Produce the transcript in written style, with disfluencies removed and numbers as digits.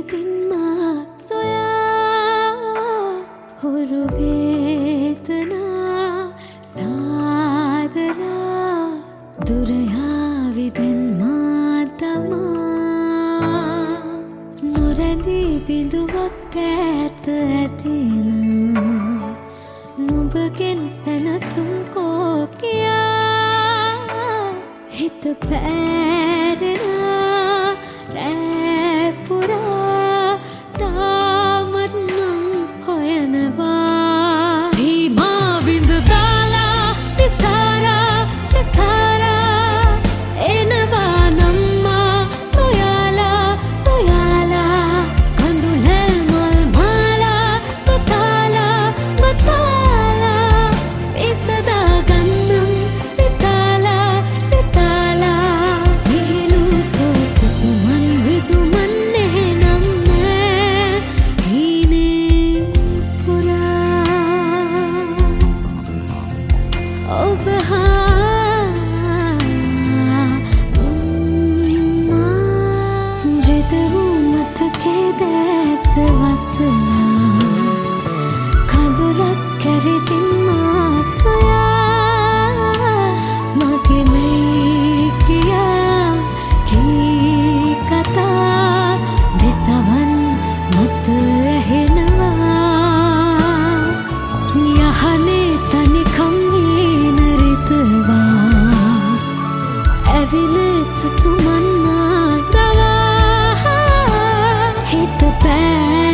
ඇවිදින් මා සොයා හුරු වේදනා සාදනා දුර යාවිදෙන් මා තමා නොරැඳී බිඳුවක් ඈත ඇතිනා නුඹගෙන් සැනසුම් කෝ කියා හිත පෑරෙනා රෑ පුරා තාමත් මං හොයනවා සීමා බිඳු දාලා සිසාරා එනවා නම්මා සොයාලා කඳුළැල් මල් මාලා බතාලා විසදා ගන්නම් සිතාලා හිලු සුසුමන් විදුමන් එහෙනම් හීනේ පුරා ඔබ ජිත වූ මතකේ දැස වසලා කඳුලක් ඇවිදින් මා සොයා මගේ මේ කියා කී කතා දෙසවන් මත ඇහෙනවා යහනේ තනිකම් හීන රිතවා ඇවිලේ සුසුමන් මා දවා හිත පෑ